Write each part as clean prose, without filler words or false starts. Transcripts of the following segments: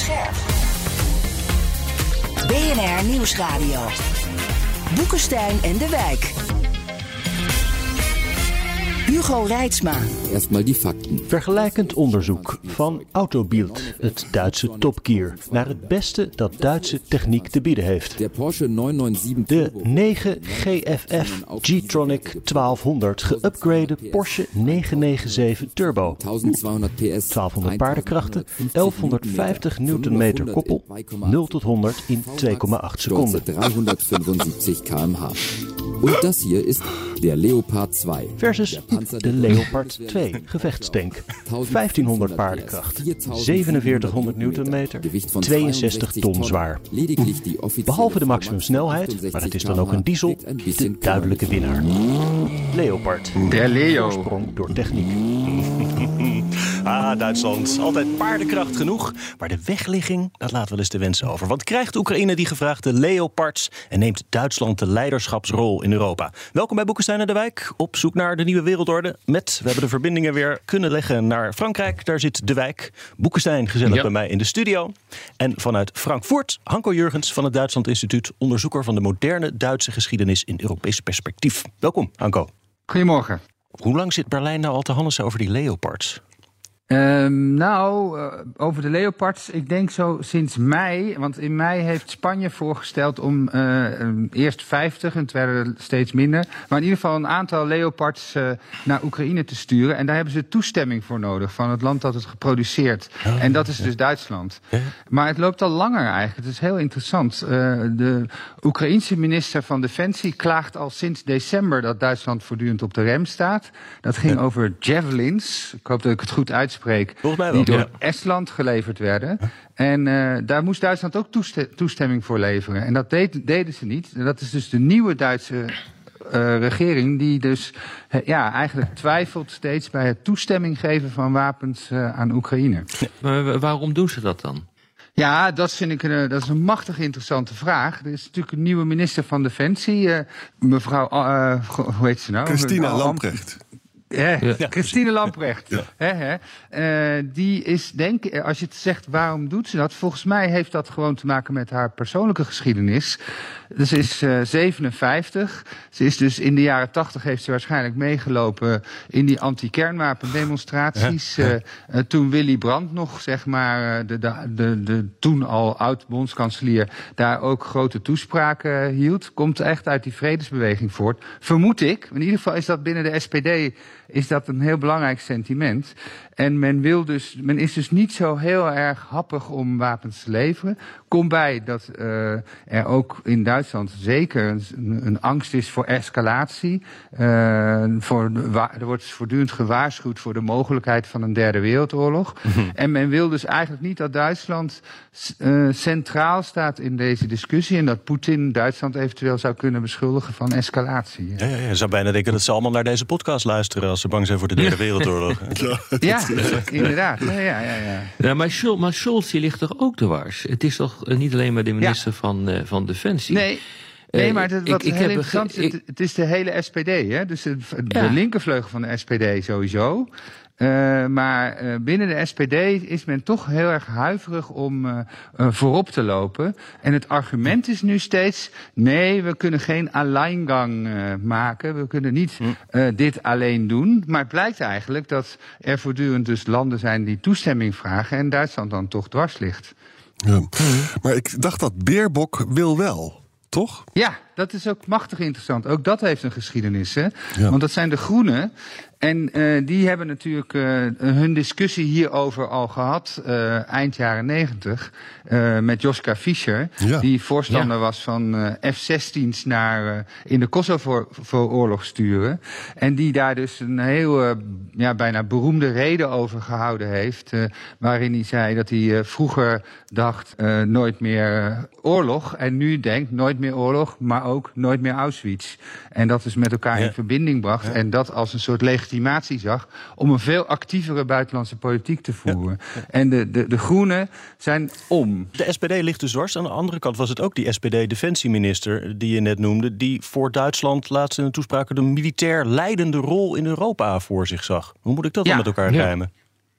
scherp. BNR Nieuwsradio. Boekenstein en de Wijk. Hugo Reitsma. Erstmal die Fakten. Vergelijkend onderzoek van Autobild, het Duitse topgear, naar het beste dat Duitse techniek te bieden heeft. De Porsche 997 De 9 GFF G-Tronic 1200 geüpgrade Porsche 997 Turbo. 1200 PS, 1200 paardenkrachten, 1150 Newtonmeter koppel, 0 tot 100 in 2,8 seconden. 375 km/h. Und das hier ist der Leopard 2. Versus de Leopard 2 gevechtstank. 1500 paardenkracht, 4700 Newtonmeter, 62 ton zwaar. Behalve de maximumsnelheid, maar het is dan ook een diesel, de duidelijke winnaar. Leopard. Der Leo. Sprong door techniek. Duitsland. Altijd paardenkracht genoeg. Maar de wegligging, dat laat wel eens te wensen over. Want krijgt Oekraïne die gevraagde Leopards en neemt Duitsland de leiderschapsrol in Europa? Welkom bij Boekenstein en de Wijk. Op zoek naar de nieuwe wereldorde. We hebben de verbindingen weer kunnen leggen naar Frankrijk. Daar zit de Wijk. Boekenstein gezellig bij mij in de studio. En vanuit Frankfurt, Hanko Jurgens van het Duitsland Instituut. Onderzoeker van de moderne Duitse geschiedenis in Europees perspectief. Welkom, Hanko. Goedemorgen. Hoe lang zit Berlijn nou al te hannissen over die Leopards? Over de Leopards, ik denk zo sinds mei. Want in mei heeft Spanje voorgesteld om eerst 50, en het werden er steeds minder. Maar in ieder geval een aantal Leopards naar Oekraïne te sturen. En daar hebben ze toestemming voor nodig van het land dat het geproduceerd. En dat is dus Duitsland. Maar het loopt al langer eigenlijk. Het is heel interessant. De Oekraïense minister van Defensie klaagt al sinds december dat Duitsland voortdurend op de rem staat. Dat ging over javelins. Ik hoop dat ik het goed uitspreek. Die door Estland geleverd werden. En daar moest Duitsland ook toestemming voor leveren. En dat deden ze niet. En dat is dus de nieuwe Duitse regering die dus eigenlijk twijfelt steeds bij het toestemming geven van wapens aan Oekraïne. Maar waarom doen ze dat dan? Ja, dat vind ik dat is een machtig interessante vraag. Er is natuurlijk een nieuwe minister van Defensie, mevrouw, hoe heet ze nou? Christina Lambrecht. Christine Lambrecht. Die is, denk ik, als je het zegt waarom doet ze dat, volgens mij heeft dat gewoon te maken met haar persoonlijke geschiedenis. Ze is 57. Ze is dus in de jaren 80 heeft ze waarschijnlijk meegelopen in die anti-kernwapendemonstraties. Toen Willy Brandt nog, zeg maar, de toen al oud-bondskanselier daar ook grote toespraken hield. Komt echt uit die vredesbeweging voort. Vermoed ik. In ieder geval is dat binnen de SPD is dat een heel belangrijk sentiment. En men is dus niet zo heel erg happig om wapens te leveren. Komt bij dat er ook in Duitsland zeker een angst is voor escalatie. Er wordt voortdurend gewaarschuwd voor de mogelijkheid van een derde wereldoorlog. En men wil dus eigenlijk niet dat Duitsland centraal staat in deze discussie. En dat Poetin Duitsland eventueel zou kunnen beschuldigen van escalatie. Ja, je zou bijna denken dat ze allemaal naar deze podcast luisteren als ze bang zijn voor de derde wereldoorlog. Ja, inderdaad. Ja, maar Scholz die ligt toch ook dwars? Het is toch niet alleen maar de minister van Defensie? Nee, maar wat heel interessant is, het is de hele SPD. Hè? Dus de linkervleugel van de SPD sowieso. Maar binnen de SPD is men toch heel erg huiverig om voorop te lopen. En het argument is nu steeds, nee, we kunnen geen alleingang maken. We kunnen niet dit alleen doen. Maar het blijkt eigenlijk dat er voortdurend dus landen zijn die toestemming vragen en Duitsland dan toch dwars ligt. Ja. Maar ik dacht dat Baerbock wil wel, toch? Ja, dat is ook machtig interessant. Ook dat heeft een geschiedenis, hè? Ja. Want dat zijn de Groenen. En die hebben natuurlijk hun discussie hierover al gehad eind jaren 90 met Joschka Fischer, die voorstander was van F-16's naar in de Kosovo-oorlog sturen. En die daar dus een heel bijna beroemde reden over gehouden heeft, waarin hij zei dat hij vroeger dacht nooit meer oorlog en nu denkt nooit meer oorlog, maar ook nooit meer Auschwitz. En dat is met elkaar in verbinding bracht en dat als een soort legitimatie zag om een veel actievere buitenlandse politiek te voeren. En de Groenen zijn om. De SPD ligt dus dwars. Aan de andere kant was het ook die SPD-defensieminister die je net noemde, die voor Duitsland laatst in een toespraak de militair leidende rol in Europa voor zich zag. Hoe moet ik dat dan met elkaar rijmen?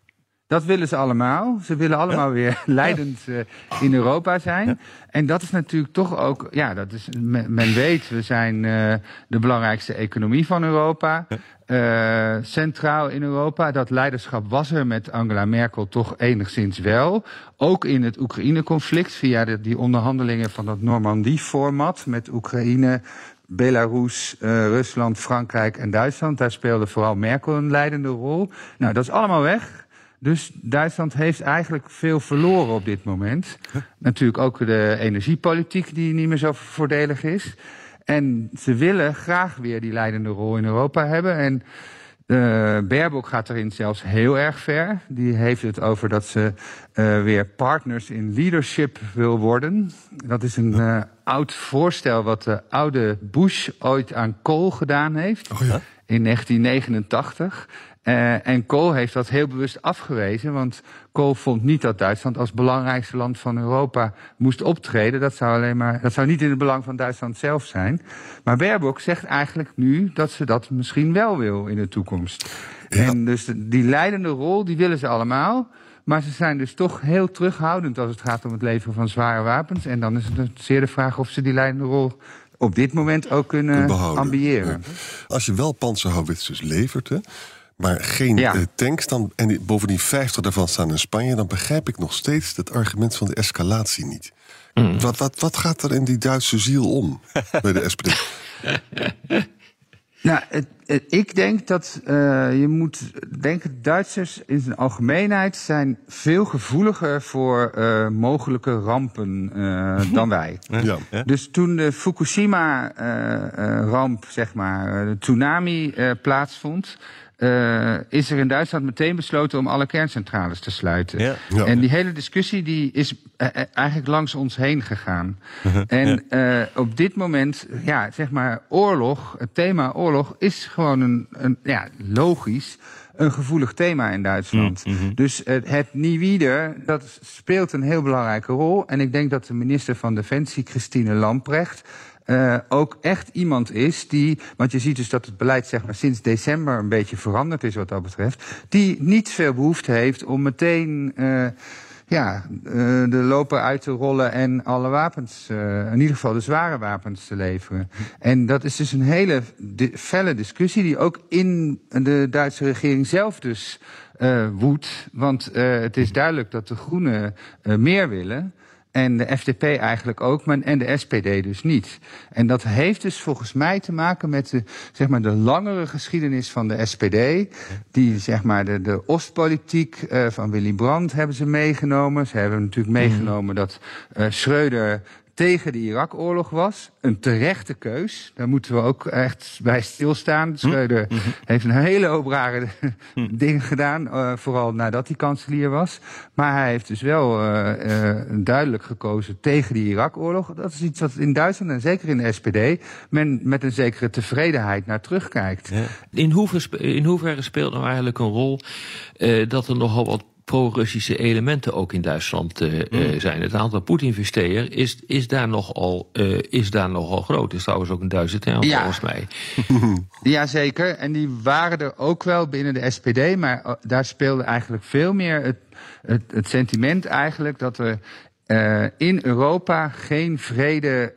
Dat willen ze allemaal. Ze willen allemaal weer leidend in Europa zijn. En dat is natuurlijk toch ook... Ja, dat is, men weet, we zijn de belangrijkste economie van Europa. Centraal in Europa. Dat leiderschap was er met Angela Merkel toch enigszins wel. Ook in het Oekraïne-conflict via die onderhandelingen van dat Normandie-format met Oekraïne, Belarus, Rusland, Frankrijk en Duitsland. Daar speelde vooral Merkel een leidende rol. Nou, dat is allemaal weg. Dus Duitsland heeft eigenlijk veel verloren op dit moment. Natuurlijk ook de energiepolitiek die niet meer zo voordelig is. En ze willen graag weer die leidende rol in Europa hebben. En Baerbock gaat erin zelfs heel erg ver. Die heeft het over dat ze weer partners in leadership wil worden. Dat is een oud voorstel wat de oude Bush ooit aan Kohl gedaan heeft. Oh ja? In 1989. En Kohl heeft dat heel bewust afgewezen, want Kohl vond niet dat Duitsland als belangrijkste land van Europa moest optreden. Dat zou niet in het belang van Duitsland zelf zijn. Maar Baerbock zegt eigenlijk nu dat ze dat misschien wel wil in de toekomst. Ja. En dus die leidende rol, die willen ze allemaal. Maar ze zijn dus toch heel terughoudend als het gaat om het leveren van zware wapens. En dan is het zeer de vraag of ze die leidende rol op dit moment ook kunnen ambiëren. Ja. Als je wel panzerhouwitsers levert, maar geen tanks, en bovendien 50 daarvan staan in Spanje, dan begrijp ik nog steeds het argument van de escalatie niet. Wat gaat er in die Duitse ziel om bij de SPD? Nou, ik denk dat je moet denken, Duitsers in zijn algemeenheid zijn veel gevoeliger voor mogelijke rampen dan wij. Ja. Dus toen de Fukushima-ramp, zeg maar, de tsunami plaatsvond, is er in Duitsland meteen besloten om alle kerncentrales te sluiten. Ja. Ja. En die hele discussie die is eigenlijk langs ons heen gegaan. En op dit moment, zeg maar, oorlog, het thema oorlog is gewoon logisch een gevoelig thema in Duitsland. Dus het nie wieder, dat speelt een heel belangrijke rol. En ik denk dat de minister van Defensie, Christine Lambrecht, ook echt iemand is die, want je ziet dus dat het beleid, zeg maar, sinds december een beetje veranderd is wat dat betreft, die niet veel behoefte heeft om meteen de loper uit te rollen en alle wapens, in ieder geval de zware wapens te leveren. En dat is dus een hele felle discussie die ook in de Duitse regering zelf dus woedt. Want het is duidelijk dat de Groenen meer willen. En de FDP eigenlijk ook, en de SPD dus niet. En dat heeft dus volgens mij te maken met de langere geschiedenis van de SPD. Die, zeg maar, de Oostpolitiek van Willy Brandt hebben ze meegenomen. Ze hebben natuurlijk meegenomen dat Schröder tegen de Irak-oorlog was. Een terechte keus. Daar moeten we ook echt bij stilstaan. Schröder heeft een hele hoop rare dingen gedaan. Vooral nadat hij kanselier was. Maar hij heeft dus wel duidelijk gekozen tegen die Irak-oorlog. Dat is iets wat in Duitsland en zeker in de SPD men met een zekere tevredenheid naar terugkijkt. Ja. In hoeverre speelt nou eigenlijk een rol dat er nogal wat pro-Russische elementen ook in Duitsland zijn. Het aantal Poetin-versteer is daar nogal groot. Het is trouwens ook een Duitse term volgens mij. Jazeker. En die waren er ook wel binnen de SPD, maar daar speelde eigenlijk veel meer het sentiment eigenlijk dat er in Europa geen vrede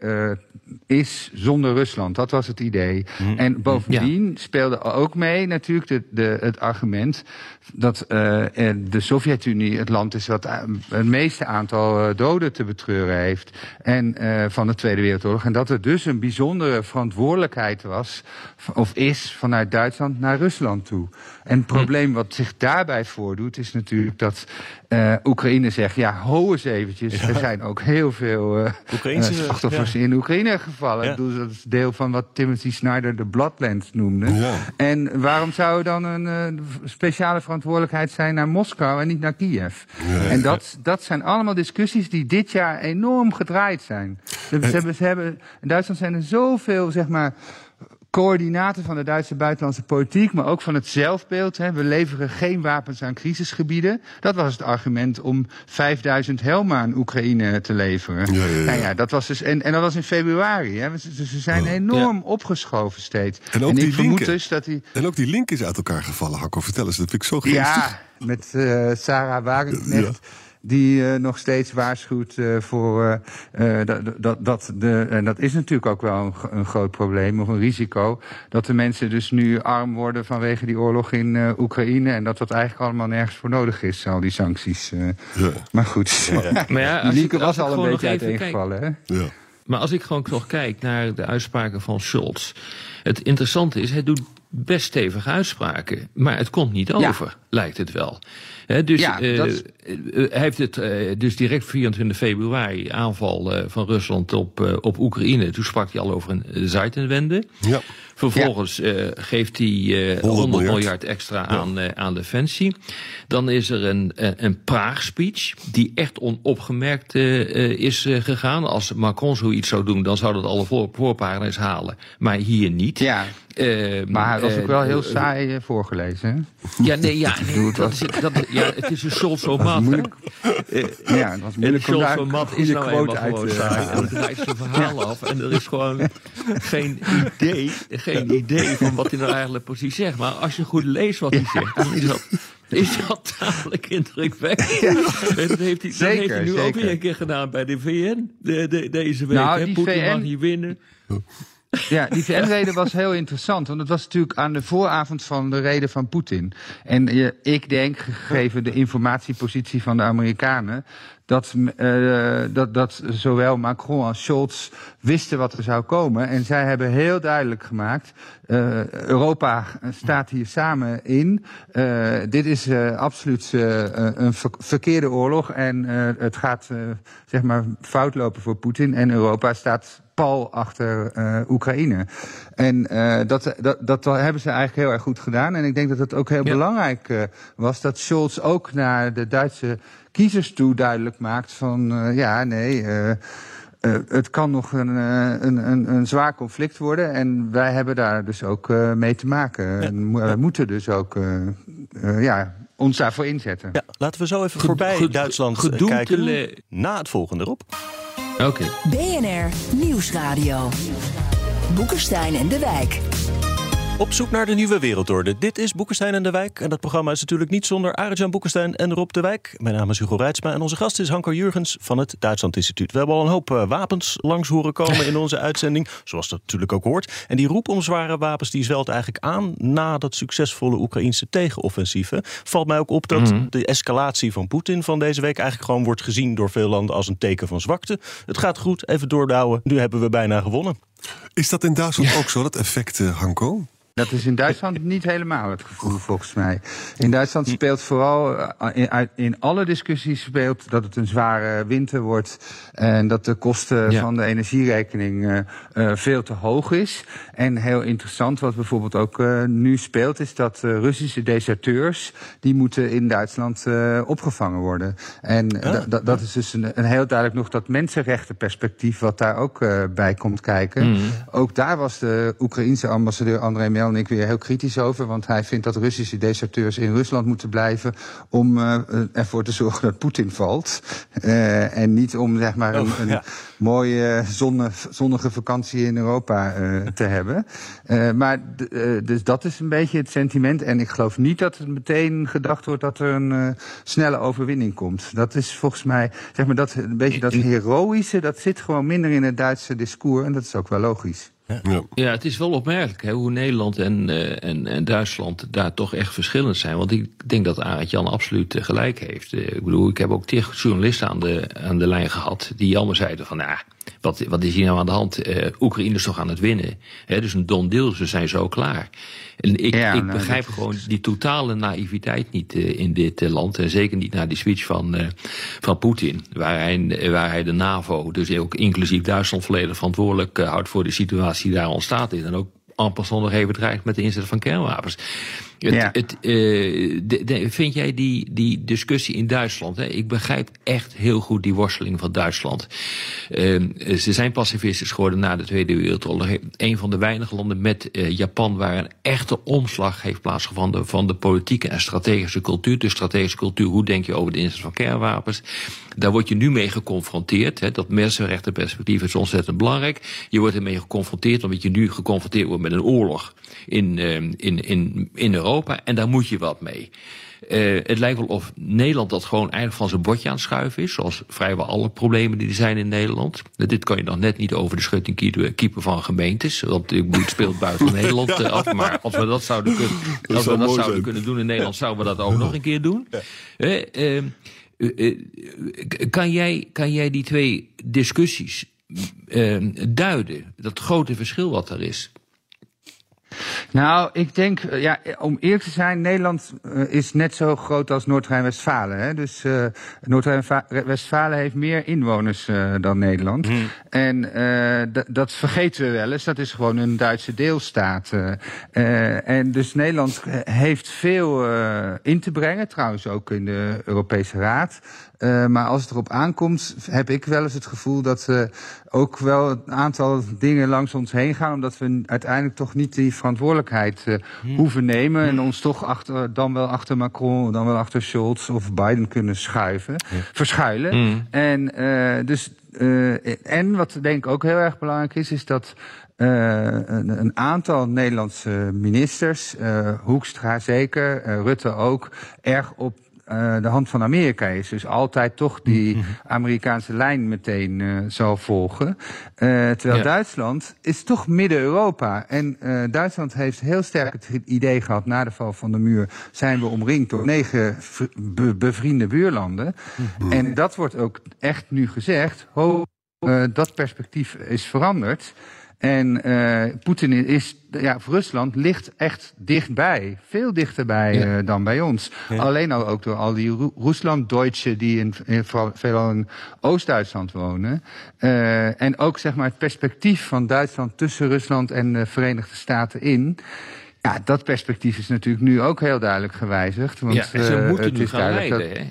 is zonder Rusland. Dat was het idee. En bovendien speelde ook mee natuurlijk het argument dat de Sovjet-Unie het land is wat het meeste aantal doden te betreuren heeft en van de Tweede Wereldoorlog. En dat er dus een bijzondere verantwoordelijkheid was, of is, vanuit Duitsland naar Rusland toe. En het probleem wat zich daarbij voordoet is natuurlijk dat Oekraïne zegt, ho eens eventjes, er zijn ook heel veel slachtoffers in Oekraïne gevallen. Ja. Dat is deel van wat Timothy Snyder de Bloodlands noemde. Ja. En waarom zou er dan een speciale verantwoordelijkheid zijn naar Moskou en niet naar Kiev? Ja. En dat zijn allemaal discussies die dit jaar enorm gedraaid zijn. In Duitsland zijn er zoveel, zeg maar, coördinaten van de Duitse buitenlandse politiek, maar ook van het zelfbeeld. Hè. We leveren geen wapens aan crisisgebieden. Dat was het argument om 5000 helmen aan Oekraïne te leveren. Ja. Nou ja, dat was dus, en dat was in februari. Hè. Dus ze zijn enorm opgeschoven steeds. En ook die vermoed dus dat die... En ook die link is uit elkaar gevallen, Hakko. Vertel eens, dat vind ik zo geestig. Ja, met Sarah Wagenknecht. Ja. Die nog steeds waarschuwt voor en dat is natuurlijk ook wel een groot probleem of een risico. Dat de mensen dus nu arm worden vanwege die oorlog in Oekraïne. En dat eigenlijk allemaal nergens voor nodig is, al die sancties. Maar goed, Maar ja, die linker was al een beetje uiteengevallen. Hè? Ja. Maar als ik gewoon nog kijk naar de uitspraken van Scholz. Het interessante is, hij doet best stevige uitspraken. Maar het komt niet over, lijkt het wel. Dus hij heeft het dus direct 24 februari aanval van Rusland op Oekraïne. Toen sprak hij al over een Zeitenwende. Ja. Vervolgens geeft hij 100 miljard extra aan defensie. Dan is er een Praag-speech die echt onopgemerkt is gegaan. Als Macron zoiets zou doen, dan zou dat alle voorpagina's halen. Maar hier niet. Ja. Maar hij was ook wel heel saai voorgelezen. Hè? Het is een Scholz-o-mat. Het was moeilijk om daar een mat is nou eenmaal gewoon saai. En het rijdt zijn verhaal af. En er is gewoon geen idee van wat hij nou eigenlijk precies zegt. Maar als je goed leest wat hij zegt, dan is dat tamelijk indrukwekkend. Ja. Dat heeft hij nu ook weer een keer gedaan bij de VN deze week. Nou, Poetin mag niet winnen. Ja, die VN-rede was heel interessant. Want het was natuurlijk aan de vooravond van de rede van Poetin. En ik denk, gegeven de informatiepositie van de Amerikanen, dat zowel Macron als Scholz wisten wat er zou komen. En zij hebben heel duidelijk gemaakt, Europa staat hier samen in. Dit is absoluut een verkeerde oorlog. En het gaat zeg maar fout lopen voor Poetin. En Europa staat pal achter Oekraïne. En dat hebben ze eigenlijk heel erg goed gedaan. En ik denk dat het ook heel belangrijk was dat Scholz ook naar de Duitse kiezers toe duidelijk maakt van het kan nog een zwaar conflict worden. En wij hebben daar dus ook mee te maken. En wij moeten dus ook ons daarvoor inzetten. Ja, laten we zo even voorbij Duitsland kijken. Na het volgende, Rob. Okay. BNR Nieuwsradio. Boekenstein en de Wijk. Op zoek naar de nieuwe wereldorde. Dit is Boekenstein en de Wijk. En dat programma is natuurlijk niet zonder Arend-Jan Boekenstein en Rob de Wijk. Mijn naam is Hugo Reitsma en onze gast is Hanko Jurgens van het Duitsland Instituut. We hebben al een hoop wapens langs horen komen in onze uitzending. Zoals dat natuurlijk ook hoort. En die roep om zware wapens die zwelt eigenlijk aan na dat succesvolle Oekraïnse tegenoffensieve. Valt mij ook op dat de escalatie van Poetin van deze week eigenlijk gewoon wordt gezien door veel landen als een teken van zwakte. Het gaat goed, even doordouwen. Nu hebben we bijna gewonnen. Is dat in Duitsland ook zo, dat effect, Hanko? Dat is in Duitsland niet helemaal het gevoel, volgens mij. In Duitsland speelt vooral, in alle discussies speelt dat het een zware winter wordt en dat de kosten van de energierekening veel te hoog is. En heel interessant, wat bijvoorbeeld ook nu speelt, is dat Russische deserteurs, die moeten in Duitsland opgevangen worden. En dat is dus een heel duidelijk nog dat mensenrechtenperspectief wat daar ook bij komt kijken. Ook daar was de Oekraïense ambassadeur Andrei Melnik weer heel kritisch over, want hij vindt dat Russische deserteurs in Rusland moeten blijven om ervoor te zorgen dat Poetin valt. En niet om zeg maar een mooie zonnige vakantie in Europa te hebben. Dus dat is een beetje het sentiment. En ik geloof niet dat er meteen gedacht wordt dat er een snelle overwinning komt. Dat is volgens mij, zeg maar, dat een beetje dat heroïsche, dat zit gewoon minder in het Duitse discours. En dat is ook wel logisch. Ja, het is wel opmerkelijk hoe Nederland en Duitsland daar toch echt verschillend zijn. Want ik denk dat Arend-Jan absoluut gelijk heeft. Ik bedoel, ik heb ook 10 journalisten aan de lijn gehad die allemaal zeiden van, wat is hier nou aan de hand? Oekraïne is toch aan het winnen. Dus een done deal, ze zijn zo klaar. En ik begrijp gewoon die totale naïviteit niet in dit land. En zeker niet na die speech van Poetin. Waar hij de NAVO, dus ook inclusief Duitsland, volledig verantwoordelijk houdt voor de situatie die daar ontstaat is. En ook en passant nog even dreigt met de inzet van kernwapens. Vind jij die discussie in Duitsland? Hè? Ik begrijp echt heel goed die worsteling van Duitsland. Ze zijn pacifistisch geworden na de Tweede Wereldoorlog. Een van de weinige landen met Japan waar een echte omslag heeft plaatsgevonden van de politieke en strategische cultuur. De strategische cultuur, hoe denk je over de inzet van kernwapens? Daar word je nu mee geconfronteerd. Hè? Dat mensenrechtenperspectief is ontzettend belangrijk. Je wordt ermee geconfronteerd omdat je nu geconfronteerd wordt met een oorlog in Europa. En daar moet je wat mee. Het lijkt wel of Nederland dat gewoon eigenlijk van zijn bordje aan het schuiven is. Zoals vrijwel alle problemen die er zijn in Nederland. Dit kan je nog net niet over de schutting kiepen van gemeentes. Want het speelt buiten Nederland af. Maar als we dat zouden kunnen doen in Nederland, zouden we dat ook nog een keer doen. Kan jij die twee discussies duiden? Dat grote verschil wat er is. Nou, ik denk, om eerlijk te zijn, Nederland is net zo groot als Noord-Rijn-Westfalen. Hè? Dus Noord-Rijn-Westfalen heeft meer inwoners dan Nederland. En dat vergeten we wel eens. Dat is gewoon een Duitse deelstaat. En dus Nederland heeft veel in te brengen, trouwens ook in de Europese Raad. Maar als het erop aankomt, heb ik wel eens het gevoel dat we ook wel een aantal dingen langs ons heen gaan, omdat we uiteindelijk toch niet die verantwoordelijkheid hoeven nemen en ons toch dan wel achter Macron, dan wel achter Scholz of Biden kunnen verschuilen. En wat denk ik ook heel erg belangrijk is dat een aantal Nederlandse ministers, Hoekstra zeker, Rutte ook, erg op de hand van Amerika is. Dus altijd toch die Amerikaanse lijn meteen zal volgen. Terwijl Duitsland is toch Midden-Europa. En Duitsland heeft heel sterk het idee gehad, na de val van de muur zijn we omringd door 9 bevriende buurlanden. En dat wordt ook echt nu gezegd. Dat perspectief is veranderd. En Poetin Rusland ligt echt dichtbij. Veel dichterbij dan bij ons. Ja. Alleen al ook door al die Rusland-Deutschen die veelal in Oost-Duitsland wonen. En ook zeg maar het perspectief van Duitsland tussen Rusland en de Verenigde Staten in. Ja, dat perspectief is natuurlijk nu ook heel duidelijk gewijzigd. Want, ze moeten nu gaan leiden, hè?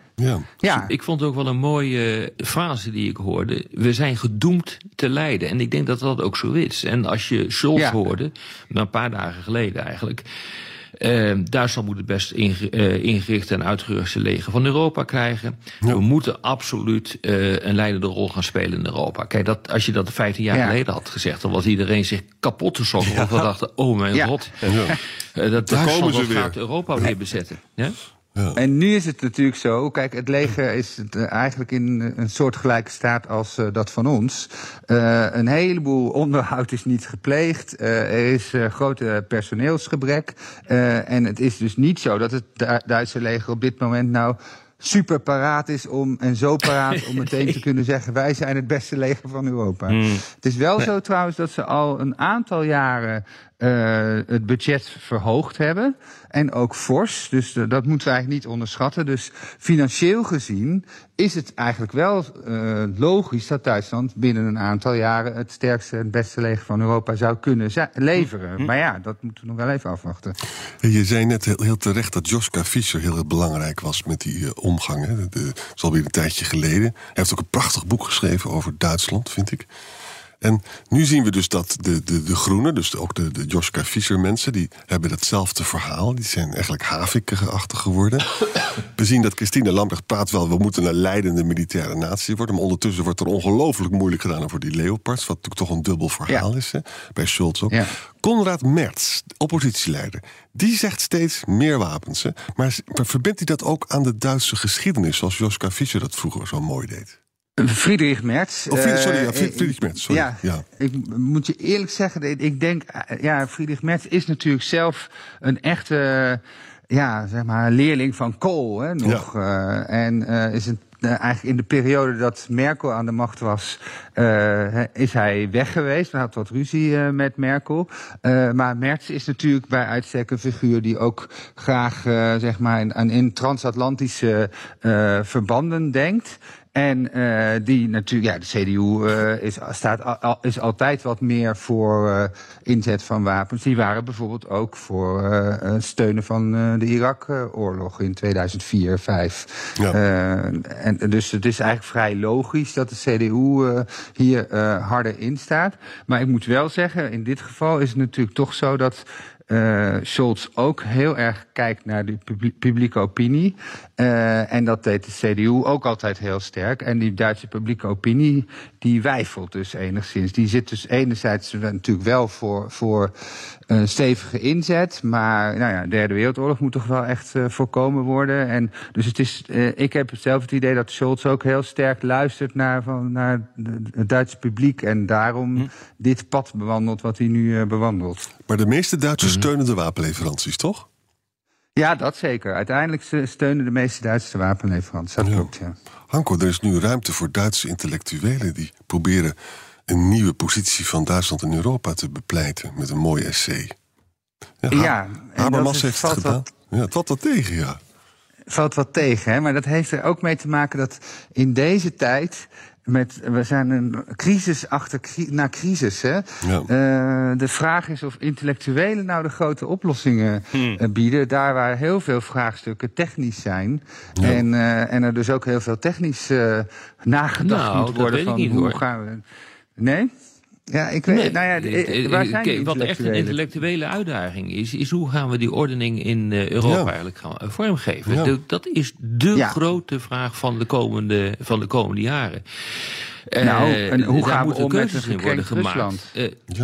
Ja. Ik vond ook wel een mooie frase die ik hoorde. We zijn gedoemd te lijden. En ik denk dat dat ook zo is. En als je Scholz hoorde, een paar dagen geleden eigenlijk, Duitsland moet het best ingerichte en uitgeruste leger van Europa krijgen. Ja. We moeten absoluut een leidende rol gaan spelen in Europa. Kijk, als je dat 15 jaar geleden had gezegd, dan was iedereen zich kapot te sokken. Want we dachten, oh mijn god, dat Duitsland gaat Europa weer bezetten. Ja? Ja. En nu is het natuurlijk zo, kijk, het leger is eigenlijk in een soortgelijke staat als dat van ons. Een heleboel onderhoud is niet gepleegd, er is grote personeelsgebrek. En het is dus niet zo dat het Duitse leger op dit moment nou super paraat is om meteen te kunnen zeggen, wij zijn het beste leger van Europa. Het is wel zo trouwens dat ze al een aantal jaren het budget verhoogd hebben. En ook fors, dus dat moeten we eigenlijk niet onderschatten. Dus financieel gezien is het eigenlijk wel logisch dat Duitsland binnen een aantal jaren het sterkste en beste leger van Europa zou kunnen leveren. Maar ja, dat moeten we nog wel even afwachten. Je zei net heel terecht dat Joschka Fischer heel belangrijk was met die omgang. Hè. Dat is alweer een tijdje geleden. Hij heeft ook een prachtig boek geschreven over Duitsland, vind ik. En nu zien we dus dat de Groenen, dus ook de Joschka Fischer mensen, die hebben datzelfde verhaal. Die zijn eigenlijk Havik-achtig geworden. We zien dat Christine Lambrecht praat wel, we moeten een leidende militaire natie worden. Maar ondertussen wordt er ongelooflijk moeilijk gedaan over die Leopards. Wat natuurlijk toch een dubbel verhaal is, hè? Bij Scholz ook. Ja. Konrad Merz, oppositieleider, die zegt steeds meer wapens. Hè? Maar verbindt hij dat ook aan de Duitse geschiedenis, zoals Joschka Fischer dat vroeger zo mooi deed? Friedrich Merz. Friedrich Merz, sorry. Ja. Ik moet je eerlijk zeggen, ik denk, Friedrich Merz is natuurlijk zelf een echte, zeg maar, leerling van Kohl, hè, nog. Ja. En is eigenlijk in de periode dat Merkel aan de macht was, is hij weg geweest. Hij had wat ruzie met Merkel. Maar Merz is natuurlijk bij uitstek een figuur die ook graag, zeg maar, in transatlantische verbanden denkt. En die natuurlijk, de CDU is altijd wat meer voor inzet van wapens. Die waren bijvoorbeeld ook voor steunen van de Irak-oorlog in 2004-2005. Ja. En dus het is eigenlijk vrij logisch dat de CDU hier harder in staat. Maar ik moet wel zeggen, in dit geval is het natuurlijk toch zo dat Scholz ook heel erg kijkt naar de publieke opinie. En dat deed de CDU ook altijd heel sterk. En die Duitse publieke opinie, die weifelt dus enigszins. Die zit dus enerzijds natuurlijk wel voor een stevige inzet. Maar de Derde Wereldoorlog moet toch wel echt voorkomen worden. En dus ik heb zelf het idee dat Scholz ook heel sterk luistert naar het Duitse publiek. En daarom dit pad bewandelt wat hij nu bewandelt. Maar de meeste Duitsers steunen de wapenleveranties, toch? Ja, dat zeker. Uiteindelijk steunen de meeste Duitse wapenleveranties. Dat klopt, ja. Hanko, er is nu ruimte voor Duitse intellectuelen die proberen een nieuwe positie van Duitsland in Europa te bepleiten met een mooi essay. Habermas heeft het gedaan. Het valt wat tegen, ja. Valt wat tegen, hè? Maar dat heeft er ook mee te maken dat in deze tijd we zijn een crisis na crisis, hè? Ja. De vraag is of intellectuelen nou de grote oplossingen bieden. Daar waar heel veel vraagstukken technisch zijn. Ja. En er dus ook heel veel technisch nagedacht moet worden van hoe gaan we. Nee? Ja, ik weet. Waar zijn die wat echt een intellectuele uitdaging is hoe gaan we die ordening in Europa eigenlijk gaan vormgeven? Ja. Dat is de grote vraag van de komende jaren. En hoe gaan we om met een gekrenkt Rusland?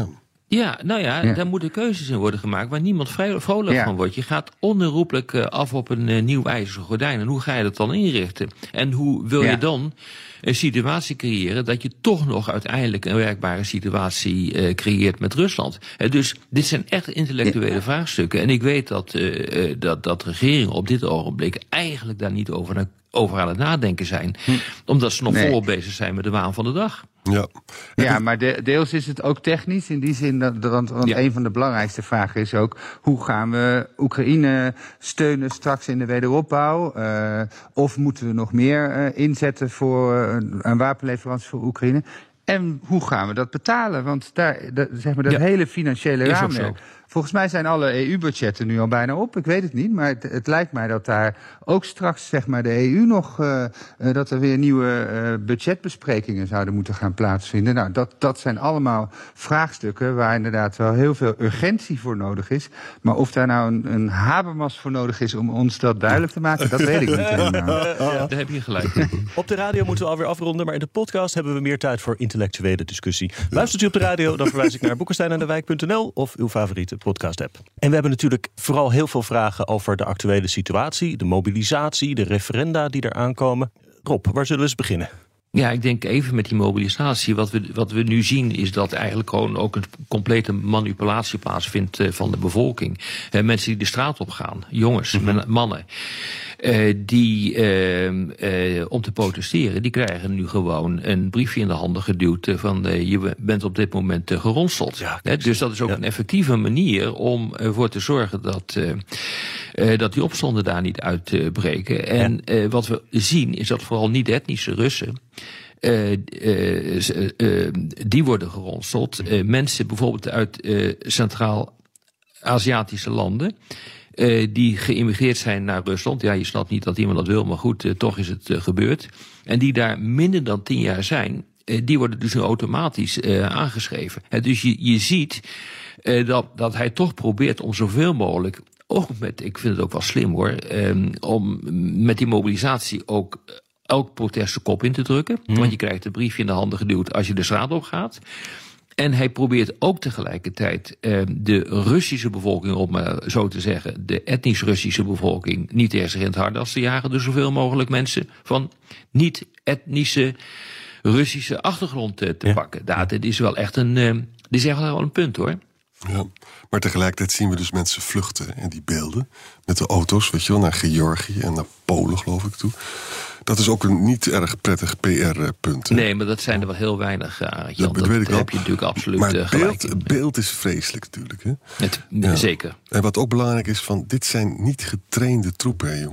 Daar moeten keuzes in worden gemaakt waar niemand vrolijk van wordt. Je gaat onherroepelijk af op een nieuw ijzeren gordijn. En hoe ga je dat dan inrichten? En hoe wil je dan een situatie creëren dat je toch nog uiteindelijk een werkbare situatie creëert met Rusland? Dus dit zijn echt intellectuele vraagstukken. En ik weet dat regeringen op dit ogenblik eigenlijk daar niet over aan het nadenken zijn. Omdat ze nog volop bezig zijn met de waan van de dag. Ja, maar deels is het ook technisch. In die zin, want een van de belangrijkste vragen is ook hoe gaan we Oekraïne steunen straks in de wederopbouw? Of moeten we nog meer inzetten voor een wapenleverantie voor Oekraïne? En hoe gaan we dat betalen? Want dat hele financiële raamwerk. Volgens mij zijn alle EU-budgetten nu al bijna op. Ik weet het niet, maar het lijkt mij dat daar ook straks de EU nog dat er weer nieuwe budgetbesprekingen zouden moeten gaan plaatsvinden. Nou, dat zijn allemaal vraagstukken waar inderdaad wel heel veel urgentie voor nodig is. Maar of daar nou een Habermas voor nodig is om ons dat duidelijk te maken, dat weet ik niet helemaal. Daar heb je gelijk. Op de radio moeten we alweer afronden, maar in de podcast hebben we meer tijd voor intellectuele discussie. Luistert u op de radio, dan verwijs ik naar boekensteinendewijk.nl of uw favoriete podcast-app. En we hebben natuurlijk vooral heel veel vragen over de actuele situatie, de mobilisatie, de referenda die er aankomen. Rob, waar zullen we eens beginnen? Ja, ik denk even met die mobilisatie. Wat we nu zien is dat eigenlijk gewoon ook een complete manipulatie plaatsvindt van de bevolking. Mensen die de straat op gaan, jongens, mannen, die om te protesteren, die krijgen nu gewoon een briefje in de handen geduwd van je bent op dit moment geronseld. Ja, dus dat is ook een effectieve manier om ervoor te zorgen dat die opstanden daar niet uitbreken. En wat we zien is dat vooral niet-etnische Russen, die worden geronseld. Mensen bijvoorbeeld uit Centraal-Aziatische landen, die geïmmigreerd zijn naar Rusland. Ja, je snapt niet dat iemand dat wil, maar goed, toch is het gebeurd. En die daar minder dan 10 jaar zijn, die worden dus nu automatisch aangeschreven. Dus je ziet dat hij toch probeert om zoveel mogelijk, ook ik vind het ook wel slim hoor, om met die mobilisatie ook elk protest zijn kop in te drukken. Want je krijgt een briefje in de handen geduwd als je de straat op gaat. En hij probeert ook tegelijkertijd de Russische bevolking, om maar zo te zeggen, de etnisch Russische bevolking, niet eerst in het hardas te jagen. Dus zoveel mogelijk mensen van niet-etnische Russische achtergrond te pakken. Dit is wel echt dit is echt wel een punt hoor. Ja, maar tegelijkertijd zien we dus mensen vluchten. En die beelden met de auto's, weet je wel, naar Georgië en naar Polen, geloof ik, toe. Dat is ook een niet erg prettig PR-punt. Nee, maar dat zijn er wel heel weinig. Dat weet ik wel. Heb je natuurlijk absoluut gelijk in. Beeld is vreselijk natuurlijk. Hè? Zeker. En wat ook belangrijk is, dit zijn niet getrainde troepen, hè, jongens.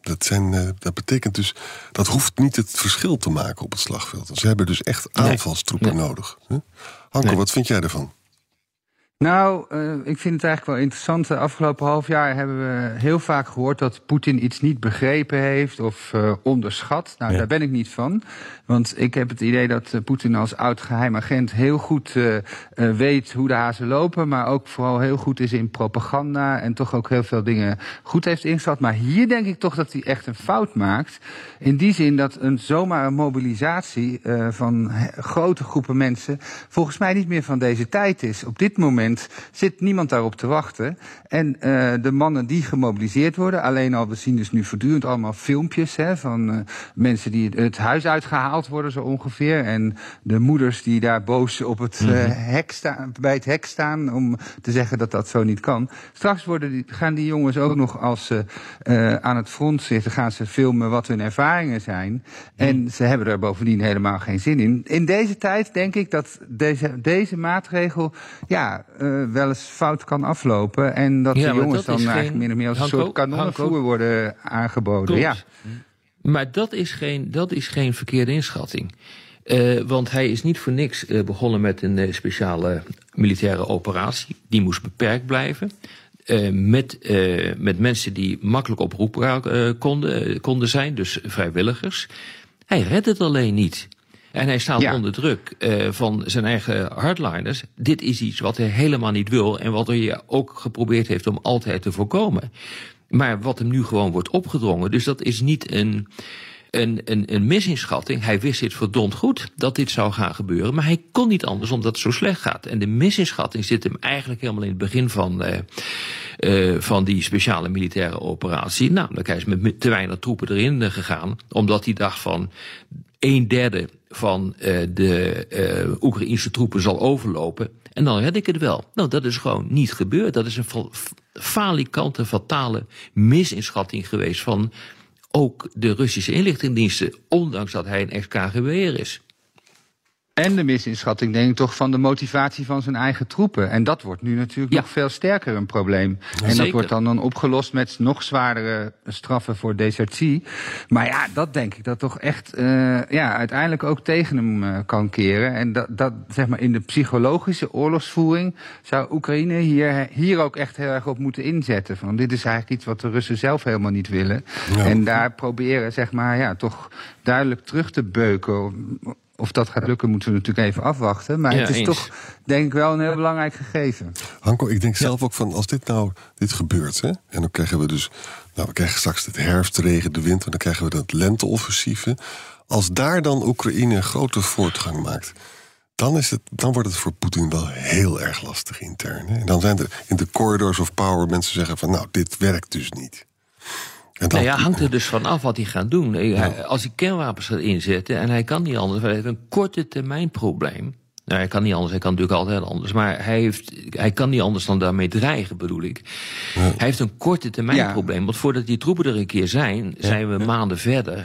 Dat betekent dus, dat hoeft niet het verschil te maken op het slagveld. Ze hebben dus echt aanvalstroepen nodig. Hanko, wat vind jij ervan? Nou, ik vind het eigenlijk wel interessant. De afgelopen half jaar hebben we heel vaak gehoord dat Poetin iets niet begrepen heeft of onderschat. Nou, daar ben ik niet van. Want ik heb het idee dat Poetin als oud geheim agent heel goed weet hoe de hazen lopen. Maar ook vooral heel goed is in propaganda en toch ook heel veel dingen goed heeft ingezet. Maar hier denk ik toch dat hij echt een fout maakt. In die zin dat zomaar een mobilisatie van grote groepen mensen volgens mij niet meer van deze tijd is. Op dit moment zit niemand daarop te wachten. En de mannen die gemobiliseerd worden, alleen al, we zien dus nu voortdurend allemaal filmpjes van mensen die het huis uitgehaald worden, zo ongeveer. En de moeders die daar boos op het bij het hek staan om te zeggen dat dat zo niet kan. Straks gaan die jongens ook nog, als ze aan het front zitten, gaan ze filmen wat hun ervaringen zijn. En ze hebben er bovendien helemaal geen zin in. In deze tijd denk ik dat deze maatregel wel eens fout kan aflopen. En dat de jongens dan eigenlijk min of meer als een soort kanonnenvoer worden aangeboden. Ja. Maar dat is geen verkeerde inschatting. Want hij is niet voor niks begonnen met een speciale militaire operatie. Die moest beperkt blijven. Met mensen die makkelijk oproepbaar konden zijn, dus vrijwilligers. Hij redt het alleen niet. En hij staat onder druk van zijn eigen hardliners. Dit is iets wat hij helemaal niet wil en wat hij ook geprobeerd heeft om altijd te voorkomen. Maar wat hem nu gewoon wordt opgedrongen, dus dat is niet een misinschatting. Hij wist dit verdomd goed, dat dit zou gaan gebeuren. Maar hij kon niet anders omdat het zo slecht gaat. En de misinschatting zit hem eigenlijk helemaal in het begin van die speciale militaire operatie. Namelijk, hij is met te weinig troepen erin gegaan, omdat hij dacht van 1/3 van de Oekraïnse troepen zal overlopen. En dan red ik het wel. Nou, dat is gewoon niet gebeurd. Dat is een falikante, fatale misinschatting geweest van ook de Russische inlichtingendiensten, ondanks dat hij een ex-KGB'er is. En de misinschatting, denk ik toch, van de motivatie van zijn eigen troepen. En dat wordt nu natuurlijk nog veel sterker een probleem. En zeker. Dat wordt dan opgelost met nog zwaardere straffen voor desertie. Maar dat denk ik dat toch echt uiteindelijk ook tegen hem kan keren. En dat zeg maar in de psychologische oorlogsvoering zou Oekraïne hier ook echt heel erg op moeten inzetten. Van, dit is eigenlijk iets wat de Russen zelf helemaal niet willen. Ja. En daar proberen, zeg maar, toch duidelijk terug te beuken. Of dat gaat lukken, moeten we natuurlijk even afwachten. Maar het is toch, denk ik, wel een heel belangrijk gegeven. Hanko, ik denk zelf ook van, als dit gebeurt, hè, en dan krijgen we dus, we krijgen straks het herfstregen, de winter, dan krijgen we dat lenteoffensieve. Als daar dan Oekraïne een grote voortgang maakt, dan wordt het voor Poetin wel heel erg lastig intern. Hè? En dan zijn er in de corridors of power mensen zeggen van, dit werkt dus niet. Hangt er dus van af wat hij gaat doen. Als hij kernwapens gaat inzetten en hij kan niet anders, hij heeft een korte termijn probleem. Nou, hij kan niet anders, hij kan natuurlijk altijd anders. Maar hij kan niet anders dan daarmee dreigen, bedoel ik. Ja. Hij heeft een korte termijn probleem. Want voordat die troepen er een keer zijn we maanden verder.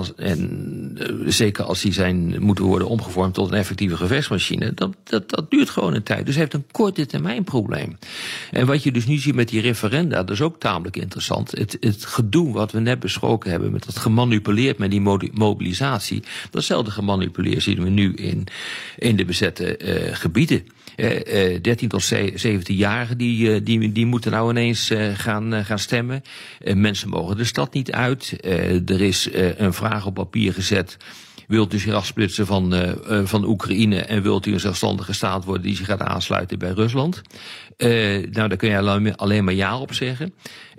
En zeker als die moeten worden omgevormd tot een effectieve gevechtsmachine, dat duurt gewoon een tijd. Dus hij heeft een korte termijn probleem. En wat je dus nu ziet met die referenda, dat is ook tamelijk interessant. Het gedoe wat we net besproken hebben, met dat gemanipuleerd met die mobilisatie, datzelfde gemanipuleerd zien we nu in de bezette gebieden. 13 tot 17-jarigen die moeten nou ineens gaan stemmen. Mensen mogen de stad niet uit. Er is een vraag op papier gezet. Wilt u zich afsplitsen van Oekraïne en wilt u een zelfstandige staat worden die zich gaat aansluiten bij Rusland? Daar kun je alleen maar ja op zeggen.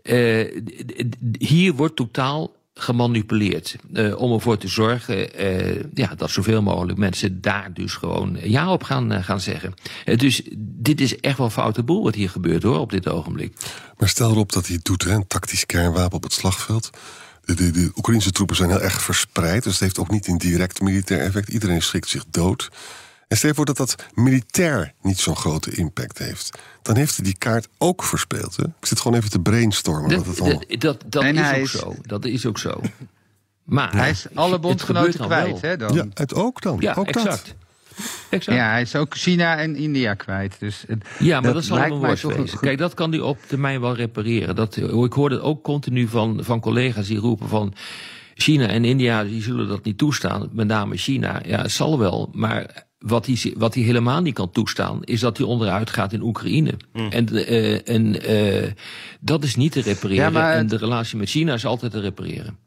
Hier wordt totaal gemanipuleerd. Om ervoor te zorgen dat zoveel mogelijk mensen daar dus gewoon ja op gaan zeggen. Dus dit is echt wel foute boel wat hier gebeurt hoor, op dit ogenblik. Maar stel erop dat hij het doet, een tactisch kernwapen op het slagveld. De Oekraïnse troepen zijn heel erg verspreid, dus het heeft ook niet een direct militair effect. Iedereen schrikt zich dood. En stel je voor dat militair niet zo'n grote impact heeft. Dan heeft hij die kaart ook verspeeld. Hè? Ik zit gewoon even te brainstormen. Dat is ook zo. Maar hij is alle bondgenoten kwijt. Hè, dan? Ja, het ook dan. Ja, ook exact. Dat. Exact. Ja, hij is ook China en India kwijt. Dus ja, maar dat zal hem een worst toch wezen. Kijk, dat kan hij op termijn wel repareren. Ik hoorde ook continu van collega's die roepen van China en India, die zullen dat niet toestaan. Met name China. Ja, het zal wel, maar wat hij helemaal niet kan toestaan, is dat hij onderuit gaat in Oekraïne. En dat is niet te repareren. Ja, en de relatie met China is altijd te repareren.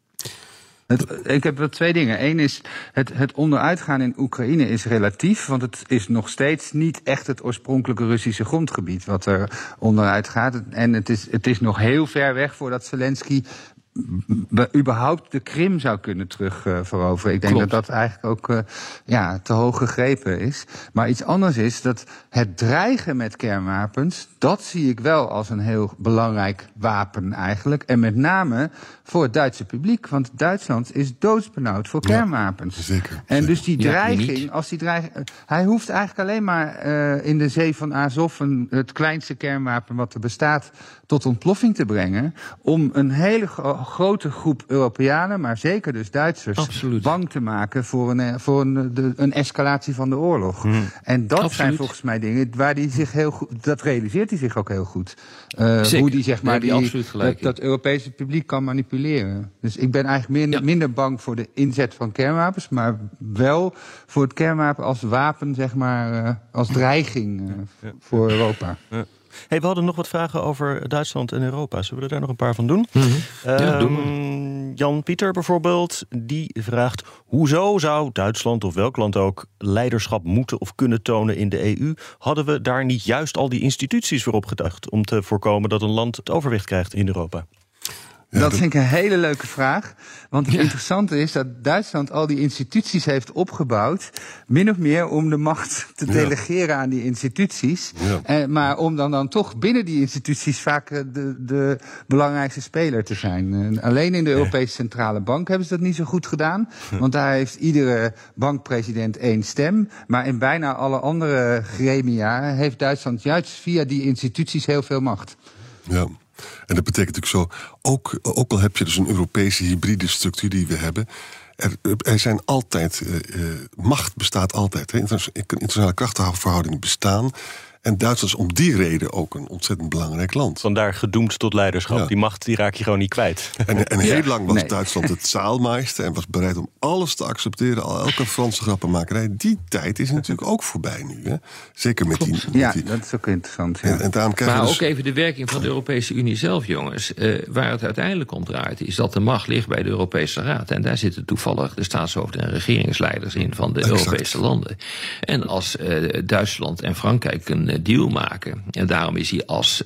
Ik heb wel twee dingen. Eén is, het onderuitgaan in Oekraïne is relatief, want het is nog steeds niet echt het oorspronkelijke Russische grondgebied wat er onderuit gaat. En het is nog heel ver weg voordat Zelensky überhaupt de Krim zou kunnen terugveroveren. Ik denk Klopt. dat eigenlijk ook te hoog gegrepen is. Maar iets anders is dat het dreigen met kernwapens, dat zie ik wel als een heel belangrijk wapen eigenlijk. En met name voor het Duitse publiek. Want Duitsland is doodsbenauwd voor kernwapens. Zeker. En dus die dreiging, hij hoeft eigenlijk alleen maar in de zee van Azov het kleinste kernwapen wat er bestaat tot ontploffing te brengen, om een hele grote groep Europeanen, maar zeker dus Duitsers, bang te maken voor een escalatie van de oorlog. En dat zijn volgens mij dingen waar hij zich heel goed, dat realiseert hij zich ook heel goed. Hoe die zeg maar dat Europese publiek kan manipuleren. Dus ik ben eigenlijk minder bang voor de inzet van kernwapens, maar wel voor het kernwapen als wapen, zeg maar, als dreiging voor Europa. Ja. Hey, we hadden nog wat vragen over Duitsland en Europa. Zullen we er daar nog een paar van doen? Jan-Pieter bijvoorbeeld, die vraagt: hoezo zou Duitsland of welk land ook leiderschap moeten of kunnen tonen in de EU? Hadden we daar niet juist al die instituties voor opgedacht om te voorkomen dat een land het overwicht krijgt in Europa? Dat vind ik een hele leuke vraag. Want het interessante is dat Duitsland al die instituties heeft opgebouwd, min of meer om de macht te delegeren aan die instituties. Ja. Maar om dan toch binnen die instituties vaak de belangrijkste speler te zijn. Alleen in de Europese Centrale Bank hebben ze dat niet zo goed gedaan. Want daar heeft iedere bankpresident 1 stem. Maar in bijna alle andere gremia heeft Duitsland juist via die instituties heel veel macht. Ja. En dat betekent natuurlijk zo, ook al heb je dus een Europese hybride structuur die we hebben, er zijn altijd, macht bestaat altijd. Hè? Internationale krachtenverhoudingen bestaan. En Duitsland is om die reden ook een ontzettend belangrijk land. Vandaar gedoemd tot leiderschap. Ja. Die macht die raak je gewoon niet kwijt. En heel lang was Duitsland het zaalmeester en was bereid om alles te accepteren. Elke Franse grappenmakerij. Die tijd is natuurlijk ook voorbij nu. Hè? Zeker met die... dat is ook interessant. Ja. Maar ook even de werking van de Europese Unie zelf, jongens. Waar het uiteindelijk om draait, is dat de macht ligt bij de Europese Raad. En daar zitten toevallig de staatshoofden en regeringsleiders in van de Europese landen. En als Duitsland en Frankrijk een deal maken. En daarom is hij als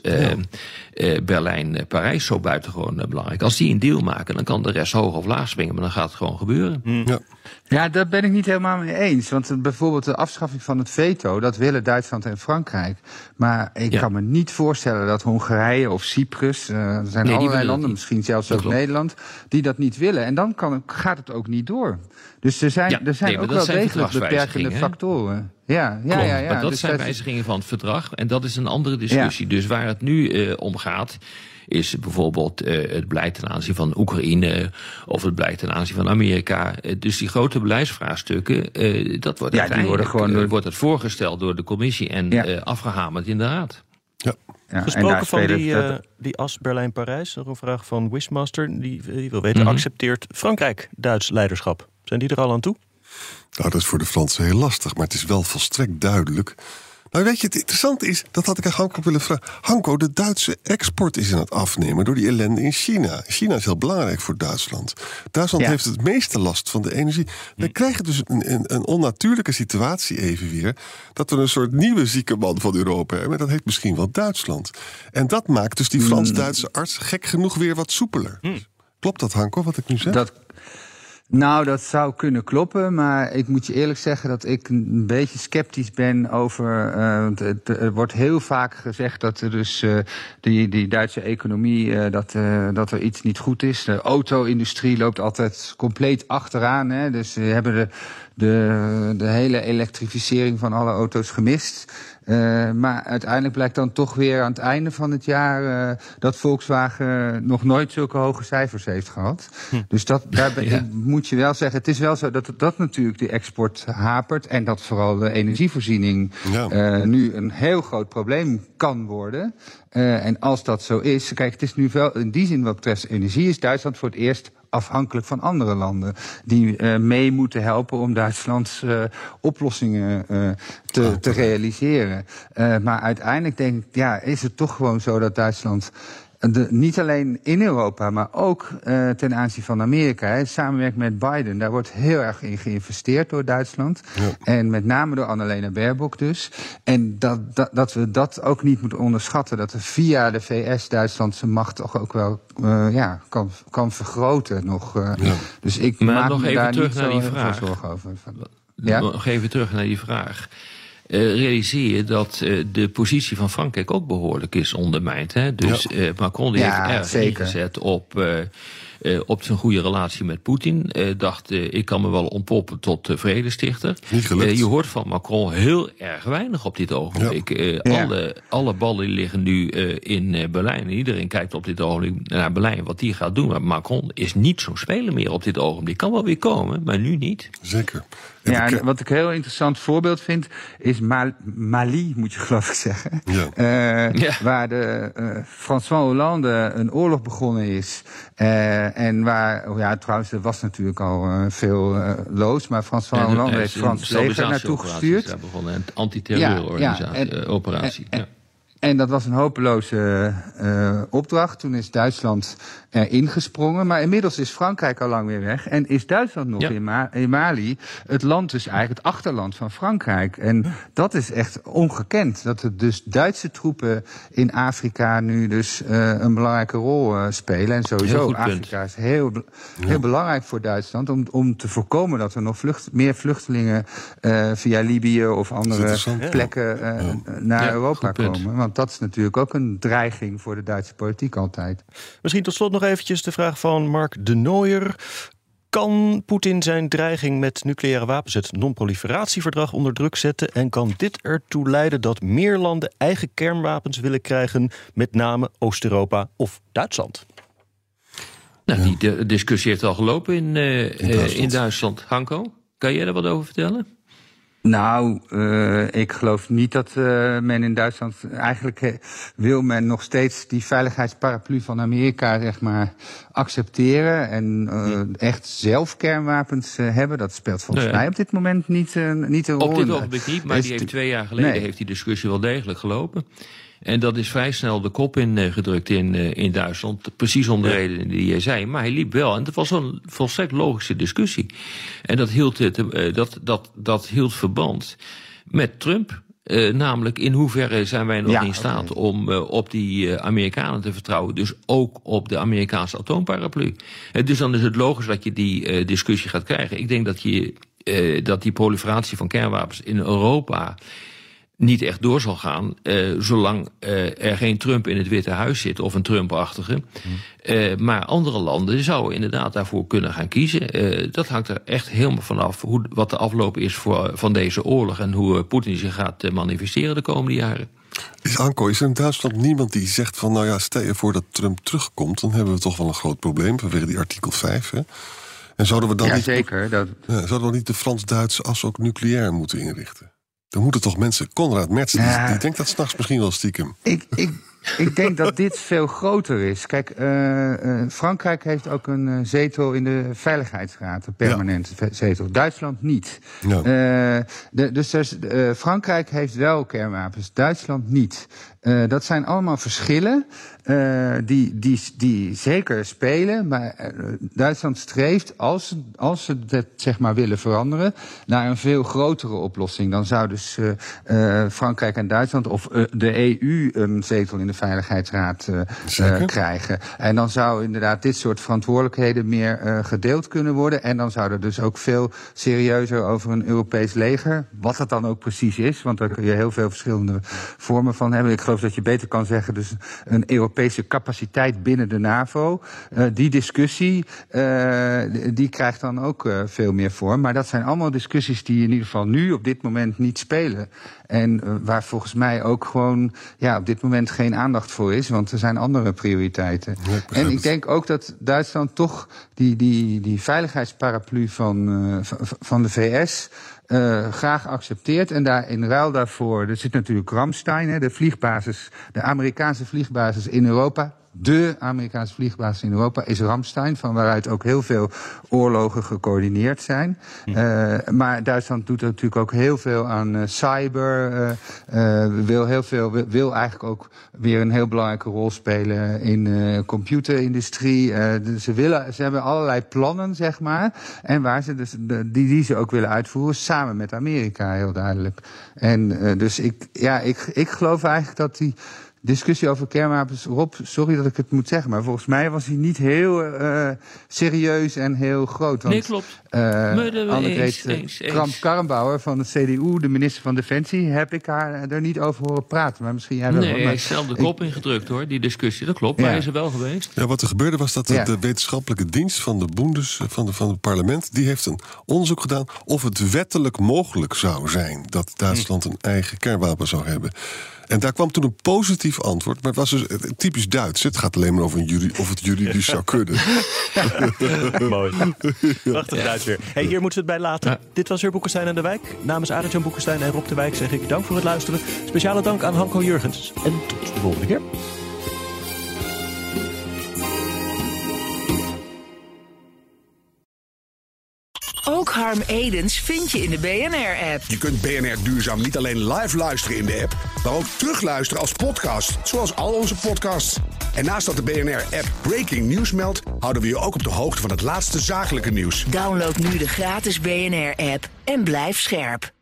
Berlijn-Parijs zo buitengewoon belangrijk. Als die een deal maken, dan kan de rest hoog of laag springen, maar dan gaat het gewoon gebeuren. Ja, daar ben ik niet helemaal mee eens. Want bijvoorbeeld de afschaffing van het veto, dat willen Duitsland en Frankrijk. Maar ik kan me niet voorstellen dat Hongarije of Cyprus, er zijn allerlei landen, misschien zelfs ook Nederland, die dat niet willen. En dan gaat het ook niet door. Dus er zijn ook wel degelijk beperkende factoren. Maar dat zijn wijzigingen van het verdrag. En dat is een andere discussie. Dus waar het nu om gaat, is bijvoorbeeld het beleid ten aanzien van Oekraïne of het beleid ten aanzien van Amerika. Dus die grote beleidsvraagstukken, dat wordt uiteindelijk wordt het voorgesteld door de commissie en afgehamerd in de Raad. Gesproken van die as Berlijn-Parijs, nog een vraag van Wishmaster. Die wil weten, accepteert Frankrijk Duits leiderschap? Zijn die er al aan toe? Nou, dat is voor de Fransen heel lastig, maar het is wel volstrekt duidelijk. Nou, weet je, het interessante is, dat had ik aan Hanko willen vragen. Hanko, de Duitse export is aan het afnemen door die ellende in China. China is heel belangrijk voor Duitsland. Duitsland heeft het meeste last van de energie. We krijgen dus een onnatuurlijke situatie even weer, dat we een soort nieuwe zieke man van Europa hebben. Dat heet misschien wel Duitsland. En dat maakt dus die Frans-Duitse arts gek genoeg weer wat soepeler. Klopt dat, Hanko, wat ik nu zeg? Nou, dat zou kunnen kloppen, maar ik moet je eerlijk zeggen dat ik een beetje sceptisch ben over. Er wordt heel vaak gezegd dat er dus die Duitse economie, dat er iets niet goed is. De auto-industrie loopt altijd compleet achteraan. Hè? Dus we hebben de hele elektrificering van alle auto's gemist. Maar uiteindelijk blijkt dan toch weer aan het einde van het jaar dat Volkswagen nog nooit zulke hoge cijfers heeft gehad. Dus daarbij moet je wel zeggen, het is wel zo dat natuurlijk de export hapert en dat vooral de energievoorziening nu een heel groot probleem kan worden. En als dat zo is, kijk, het is nu wel in die zin wat betreft energie is Duitsland voor het eerst afhankelijk van andere landen die mee moeten helpen om Duitslands oplossingen te realiseren. Maar uiteindelijk denk ik, is het toch gewoon zo dat Duitsland niet alleen in Europa, maar ook ten aanzien van Amerika. Samenwerking met Biden, daar wordt heel erg in geïnvesteerd door Duitsland. Ja. En met name door Annalena Baerbock dus. En dat we dat ook niet moeten onderschatten. Dat er via de VS Duitsland zijn macht toch ook wel kan vergroten nog. Dus ik maak me daar niet zo heel veel zorgen over. Nog even terug naar die vraag. Realiseer je dat de positie van Frankrijk ook behoorlijk is ondermijnd. Hè? Dus Macron die heeft erg ingezet op zijn goede relatie met Poetin. Dacht, ik kan me wel ontpoppen tot vredestichter. Niet gelukt. Je hoort van Macron heel erg weinig op dit ogenblik. Alle ballen liggen nu in Berlijn. Iedereen kijkt op dit ogenblik naar Berlijn wat die gaat doen. Maar Macron is niet zo'n speler meer op dit ogenblik. Kan wel weer komen, maar nu niet. Zeker. En wat ik een heel interessant voorbeeld vind, is Mali, moet je geloof ik zeggen. Waar François Hollande een oorlog begonnen is. En waar, trouwens, er was natuurlijk al veel loos, maar François Hollande heeft Frans leger naartoe gestuurd. Daar begonnen, een antiterreuroperatie. En dat was een hopeloze opdracht. Toen is Duitsland erin gesprongen. Maar inmiddels is Frankrijk al lang weer weg. En is Duitsland nog in Mali het land dus eigenlijk het achterland van Frankrijk. En dat is echt ongekend. Dat er dus Duitse troepen in Afrika nu dus een belangrijke rol spelen. En sowieso Afrika is heel belangrijk voor Duitsland. Om te voorkomen dat er nog meer vluchtelingen via Libië of andere plekken naar Europa komen. Want dat is natuurlijk ook een dreiging voor de Duitse politiek altijd. Misschien tot slot nog eventjes de vraag van Mark de Nooijer. Kan Poetin zijn dreiging met nucleaire wapens, het non-proliferatieverdrag, onder druk zetten? En kan dit ertoe leiden dat meer landen eigen kernwapens willen krijgen, met name Oost-Europa of Duitsland? Nou, die discussie heeft al gelopen in Duitsland. Hanko, kan jij daar wat over vertellen? Nou, ik geloof niet dat men in Duitsland... Eigenlijk wil men nog steeds die veiligheidsparaplu van Amerika, zeg maar, accepteren. En echt zelf kernwapens hebben. Dat speelt volgens mij op dit moment niet een rol. Op dit ogenblik niet, maar die heeft 2 jaar geleden heeft die discussie wel degelijk gelopen. En dat is vrij snel de kop ingedrukt in Duitsland. Precies om de reden die jij zei. Maar hij liep wel. En dat was een volstrekt logische discussie. En dat hield verband met Trump. Namelijk in hoeverre zijn wij nog in staat om op die Amerikanen te vertrouwen. Dus ook op de Amerikaanse atoomparaplu. Dus dan is het logisch dat je die discussie gaat krijgen. Ik denk dat die proliferatie van kernwapens in Europa niet echt door zal gaan, zolang er geen Trump in het Witte Huis zit, of een Trump-achtige. Maar andere landen zouden inderdaad daarvoor kunnen gaan kiezen. Dat hangt er echt helemaal vanaf wat de afloop is van deze oorlog en hoe Poetin zich gaat manifesteren de komende jaren. Is er in Duitsland niemand die zegt van, nou ja, stel je voor dat Trump terugkomt, dan hebben we toch wel een groot probleem vanwege die artikel 5, hè? En zouden we dan zouden we niet de Frans-Duitse as ook nucleair moeten inrichten? Dan moeten toch mensen... Konrad Mertz, die denkt dat 's nachts misschien wel stiekem. Ik denk dat dit veel groter is. Kijk, Frankrijk heeft ook een zetel in de Veiligheidsraad. Een permanente zetel. Duitsland niet. Ja. Frankrijk heeft wel kernwapens. Duitsland niet. Dat zijn allemaal verschillen die zeker spelen. Maar Duitsland streeft, als ze dat zeg maar willen veranderen, naar een veel grotere oplossing. Dan zou dus Frankrijk en Duitsland of de EU een zetel in de Veiligheidsraad krijgen. En dan zou inderdaad dit soort verantwoordelijkheden meer gedeeld kunnen worden. En dan zou er dus ook veel serieuzer over een Europees leger, wat dat dan ook precies is, want daar kun je heel veel verschillende vormen van hebben. Ik geloof geloof dat je beter kan zeggen, dus een Europese capaciteit binnen de NAVO. Die discussie, die krijgt dan ook veel meer vorm. Maar dat zijn allemaal discussies die in ieder geval nu op dit moment niet spelen. En waar volgens mij ook gewoon op dit moment geen aandacht voor is, want er zijn andere prioriteiten. Ja, en ik denk ook dat Duitsland toch die veiligheidsparaplu van de VS graag accepteert. En daar in ruil daarvoor, er zit natuurlijk Ramstein, de Amerikaanse vliegbasis in Europa. De Amerikaanse vliegbasis in Europa is Ramstein, van waaruit ook heel veel oorlogen gecoördineerd zijn. Maar Duitsland doet natuurlijk ook heel veel aan cyber. Wil eigenlijk ook weer een heel belangrijke rol spelen in computerindustrie. Ze hebben allerlei plannen, zeg maar. En waar ze dus die ze ook willen uitvoeren, samen met Amerika, heel duidelijk. En dus ik geloof eigenlijk dat die discussie over kernwapens, Rob, sorry dat ik het moet zeggen, maar volgens mij was hij niet heel serieus en heel groot. Want, nee, klopt. Annegret Kramp-Karrenbauer van de CDU, de minister van Defensie, heb ik haar er niet over horen praten. Maar misschien jij wel. Nee, hij is zelf de kop ingedrukt, hoor, die discussie. Dat klopt, maar hij is er wel geweest. Ja, wat er gebeurde was dat de wetenschappelijke dienst van de van het parlement, die heeft een onderzoek gedaan of het wettelijk mogelijk zou zijn dat Duitsland een eigen kernwapen zou hebben. En daar kwam toen een positief antwoord. Maar het was dus typisch Duits. Het gaat alleen maar over of het juridisch zou kunnen. Mooi. Prachtig Duits weer. Hey, hier moeten we het bij laten. Ja. Dit was weer Boekenstein en de Wijk. Namens Arend-Jan Boekenstein en Rob de Wijk zeg ik dank voor het luisteren. Speciale dank aan Hanko Jurgens. En tot de volgende keer. Ook Harm Edens vind je in de BNR-app. Je kunt BNR Duurzaam niet alleen live luisteren in de app, maar ook terugluisteren als podcast, zoals al onze podcasts. En naast dat de BNR-app Breaking News meldt, houden we je ook op de hoogte van het laatste zakelijke nieuws. Download nu de gratis BNR-app en blijf scherp.